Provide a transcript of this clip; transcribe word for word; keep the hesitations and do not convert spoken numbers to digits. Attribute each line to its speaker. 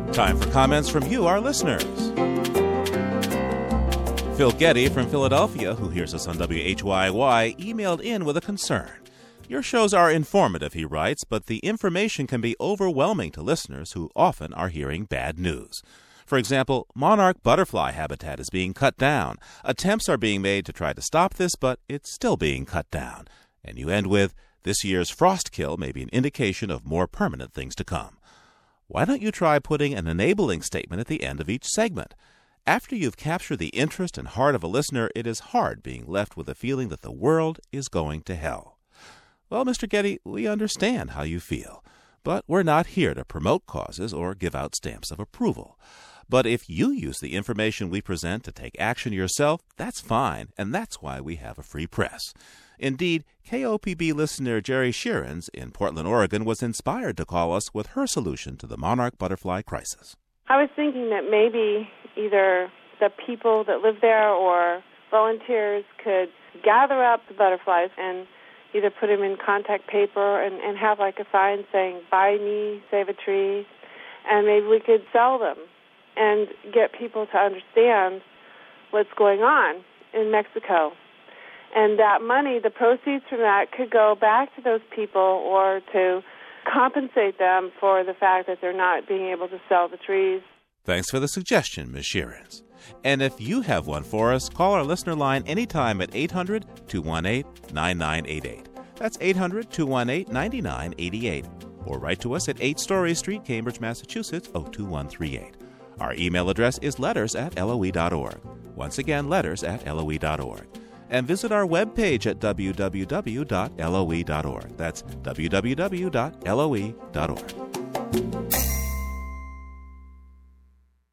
Speaker 1: Time for comments from you, our listeners. Phil Getty from Philadelphia, who hears us on W H Y Y, emailed in with a concern. Your shows are informative, he writes, but the information can be overwhelming to listeners who often are hearing bad news. For example, monarch butterfly habitat is being cut down. Attempts are being made to try to stop this, but it's still being cut down. And you end with, this year's frost kill may be an indication of more permanent things to come. Why don't you try putting an enabling statement at the end of each segment? After you've captured the interest and heart of a listener, it is hard being left with a feeling that the world is going to hell. Well, Mister Getty, we understand how you feel, but we're not here to promote causes or give out stamps of approval. But if you use the information we present to take action yourself, that's fine, and that's why we have a free press. Indeed, K O P B listener Jerry Sheerans in Portland, Oregon, was inspired to call us with her solution to the monarch butterfly crisis.
Speaker 2: I was thinking that maybe either the people that live there or volunteers could gather up the butterflies and either put them in contact paper and, and have like a sign saying, buy me, save a tree, and maybe we could sell them and get people to understand what's going on in Mexico. And that money, the proceeds from that, could go back to those people or to compensate them for the fact that they're not being able to sell the trees.
Speaker 1: Thanks for the suggestion, Miz Sheerans. And if you have one for us, call our listener line anytime at eight hundred, two one eight, nine nine eight eight. That's eight hundred, two one eight, nine nine eight eight. Or write to us at eight Story Street, Cambridge, Massachusetts, oh two one three eight. Our email address is letters at L O E dot org. Once again, letters at L O E dot org. And visit our webpage at w w w dot L O E dot org. That's w w w dot L O E dot org.